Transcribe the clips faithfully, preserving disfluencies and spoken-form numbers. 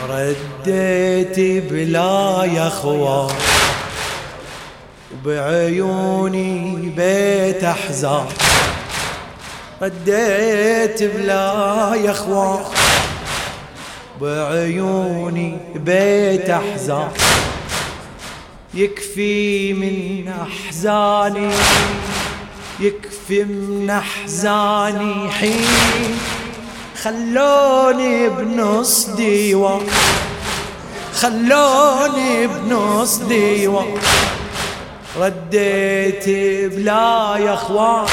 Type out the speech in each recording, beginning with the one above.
رديت بلا يا اخوان وبعيوني بيت احزان. رديت بلا يا اخوان بعيوني بيت احزان. يكفي من احزاني يكفي من احزاني حين خلوني بنص ديوان خلوني بنص ديوان. رديت بلا يا اخوان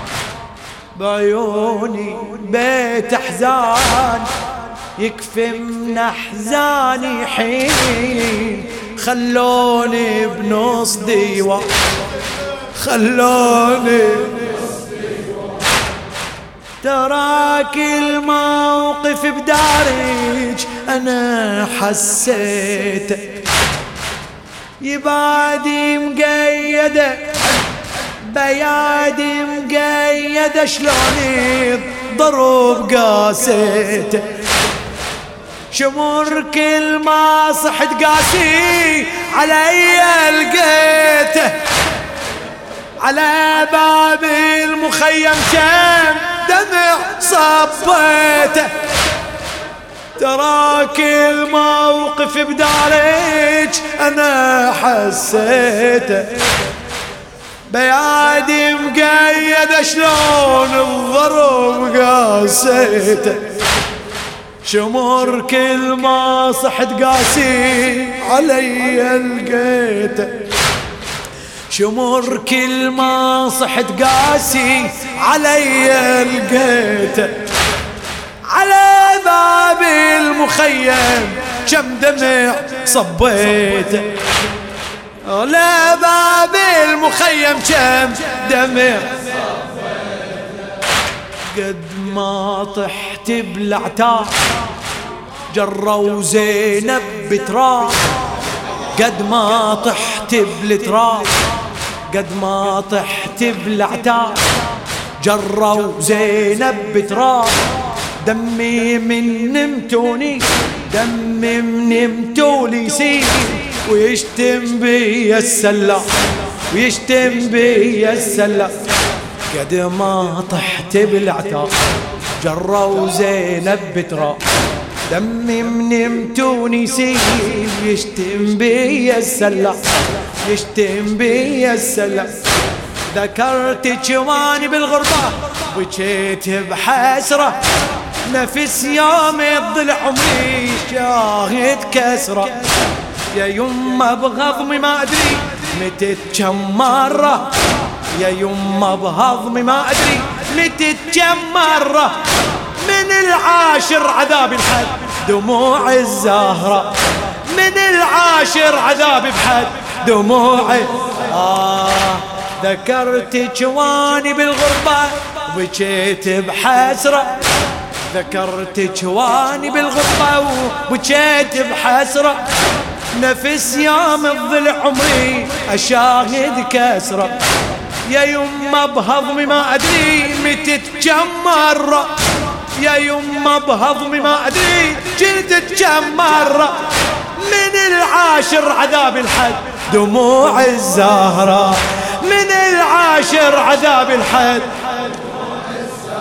بعيوني بيت احزان. يكفي من احزاني حين خلوني بنص ديوان خلوني بنص ديوان. تراك الموقف بدارج انا حسيته يبادي مقيده بيادي مقيده شلون ضرب قاسيته. شمر كل ما صحت قاسي علي لقيته على باب المخيم كم دمع صبيته. تراك الموقف بدارج انا حسيته بيادي مقيده شلون الضرب قاسيته. شمر كل ما صحت قاسي علي لقيته شمر كل ما صحت قاسي علي لقيته على باب المخيم كم دمع صبيته على باب المخيم كم دمع قد ما طحت بالعتاب جروا زينب بتراب قد ما طحت بالتراب قد ما طحت بالعتاب جروا زينب بتراب. دمي من نمتوني دمي من نمتولي سيل ويشتم بي السلام ويشتم بي السلام. قد ما طحت بالعتاب جروا زينب بتراب دمي من نمتوني سيل يشتم بي السلام يشتم بي السلام. ذكرت جواني بالغربة بجيت بحسرة نفس يوم الضلع عمري شاهد كسرة. يا يما بغضمي ما أدري متت كم مرة يا يما بهضمي ما أدري متت كم مرة. من العاشر عذاب الحد دموع الزهرة من العاشر عذاب بحد دموع. آه ذكرت جواني بالغربة وبجيت بحسرة ذكرت جواني بالغربة وبجيت بحسرة نفس يوم الضلع عمري أشاهد كسرة. يا يما بهضمي ما أدري متت كم مرة يا يما بهضمي ما أدري جلدت كم مرة. من العاشر عذاب الحد دموع الزهرة من العاشر عذاب الحد